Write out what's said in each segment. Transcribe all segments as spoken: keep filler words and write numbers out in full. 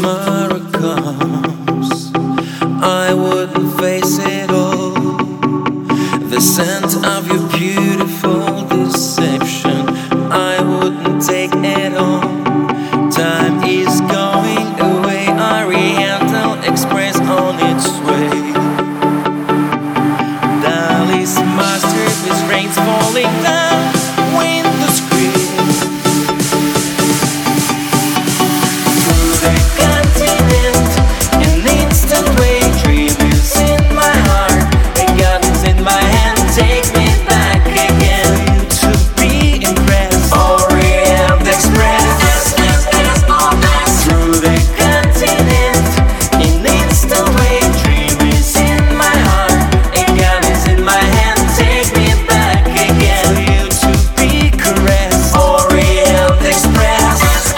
tomorrow comes, I wouldn't face it all. The scent of your beautiful deception, I wouldn't take it all. Time is going away, Oriental Express on its way. Dali's masterpiece, rains falling down, window screen. Through the continent, an instant way, dream is in my heart, a gun is in my hand, take me back again. To be impressed, Orient Express. Through the continent, an instant way, dream is in my heart, a gun is in my hand, take me back again. For you to be caressed, Orient Express.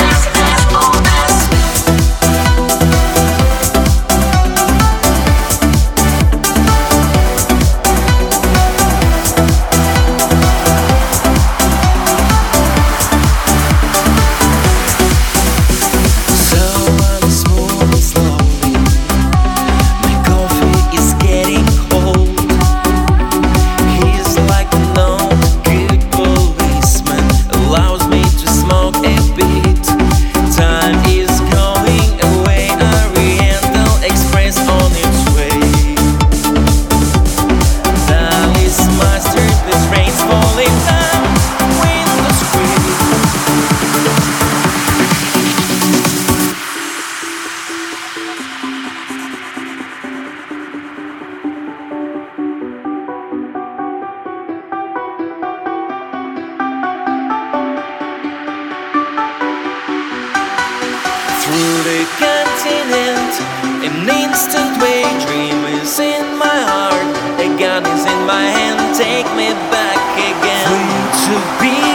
So I'm moving slowly, my coffee is getting cold. He's like no good policeman, allows me to smoke a bit. Time is going away, Oriental Express on its way. Dali's masterpiece, rains falling down, window screen. Through the continent, an instant way, dream is in my heart, a gun is in my hand, take me back again. For you to be